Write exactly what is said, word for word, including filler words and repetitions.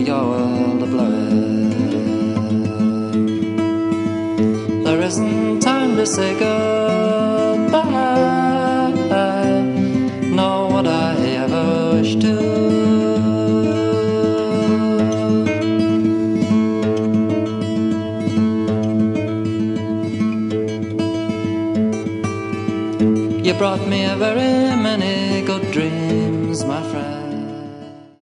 your world ablaze. There isn't time to say goodbye, nor would I ever wish to. You brought me a very many good dreams, my friend.